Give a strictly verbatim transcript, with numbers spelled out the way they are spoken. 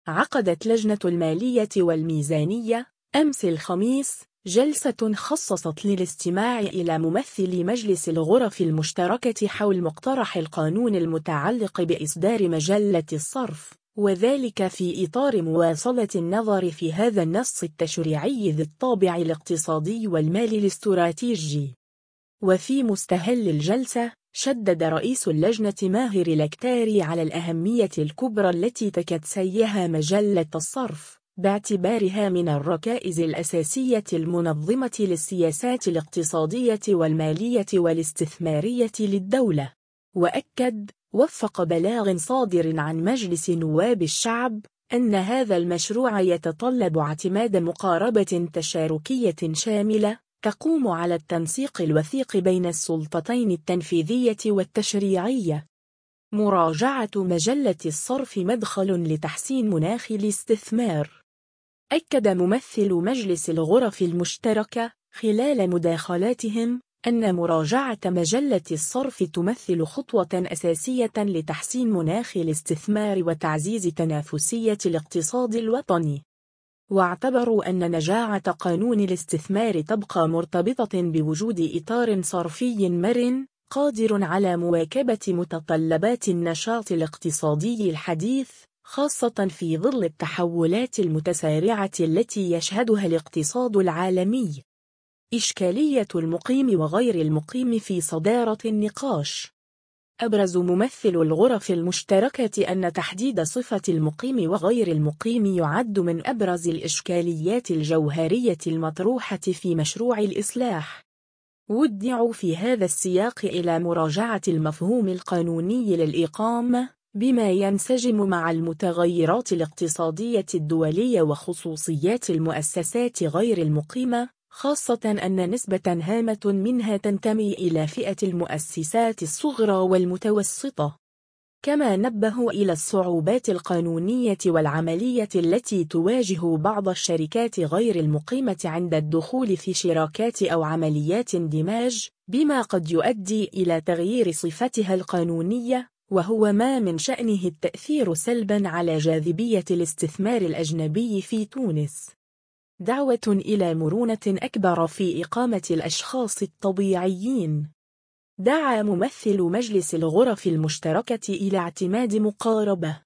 عقدت لجنة المالية والميزانية أمس الخميس جلسة خصصت للاستماع إلى ممثلي مجلس الغرف المشتركة حول مقترح القانون المتعلق بإصدار مجلة الصرف، وذلك في إطار مواصلة النظر في هذا النص التشريعي ذي الطابع الاقتصادي والمالي الاستراتيجي. وفي مستهل الجلسة، شدد رئيس اللجنة ماهر الأكتاري على الأهمية الكبرى التي تكتسيها مجلة الصرف، باعتبارها من الركائز الأساسية المنظمة للسياسات الاقتصادية والمالية والاستثمارية للدولة. وأكد وفق بلاغ صادر عن مجلس نواب الشعب أن هذا المشروع يتطلب اعتماد مقاربة تشاركية شاملة تقوم على التنسيق الوثيق بين السلطتين التنفيذية والتشريعية. مراجعة مجلة الصرف مدخل لتحسين مناخ الاستثمار. أكد ممثل مجلس الغرف المشتركة خلال مداخلاتهم أن مراجعة مجلة الصرف تمثل خطوة أساسية لتحسين مناخ الاستثمار وتعزيز تنافسية الاقتصاد الوطني، واعتبروا أن نجاعة قانون الاستثمار تبقى مرتبطة بوجود إطار صرفي مرن قادر على مواكبة متطلبات النشاط الاقتصادي الحديث، خاصة في ظل التحولات المتسارعة التي يشهدها الاقتصاد العالمي. إشكالية المقيم وغير المقيم في صدارة النقاش. أبرز ممثل الغرف المشتركة أن تحديد صفة المقيم وغير المقيم يعد من أبرز الإشكاليات الجوهرية المطروحة في مشروع الإصلاح. ودعوا في هذا السياق إلى مراجعة المفهوم القانوني للإقامة بما ينسجم مع المتغيرات الاقتصادية الدولية وخصوصيات المؤسسات غير المقيمة، خاصة أن نسبة هامة منها تنتمي إلى فئة المؤسسات الصغرى والمتوسطة. كما نبهوا إلى الصعوبات القانونية والعملية التي تواجه بعض الشركات غير المقيمة عند الدخول في شراكات أو عمليات اندماج، بما قد يؤدي إلى تغيير صفتها القانونية، وهو ما من شأنه التأثير سلبا على جاذبية الاستثمار الأجنبي في تونس. دعوة إلى مرونة أكبر في إقامة الأشخاص الطبيعيين. دعا ممثل مجلس الغرف المشتركة إلى اعتماد مقاربة